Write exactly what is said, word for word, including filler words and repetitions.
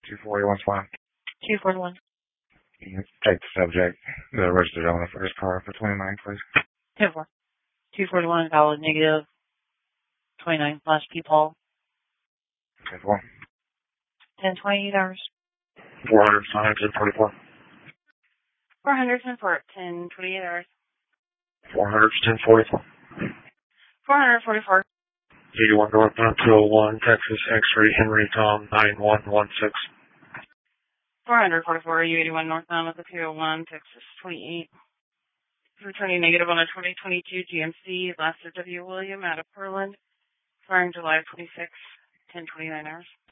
two forty-one Swan. two forty-one. Take the subject, the registered owner for his car for twenty-nine, please. ten four. two forty-one, valid negative. twenty-nine slash P. Paul. ten four. ten twenty-eight hours. four hundred, ten forty-four. four hundred, ten four, ten twenty-eight hours. four hundred, ten forty-four. four hundred forty-four. eighty-one northbound, two oh one, Texas, X-ray, Henry, Tom, nine one one six. four hundred forty-four, U eighty-one northbound with the two oh one, Texas, twenty-eight. Returning negative on a twenty twenty-two G M C, last of W. William out of Portland, firing July twenty-sixth, ten twenty-nine hours.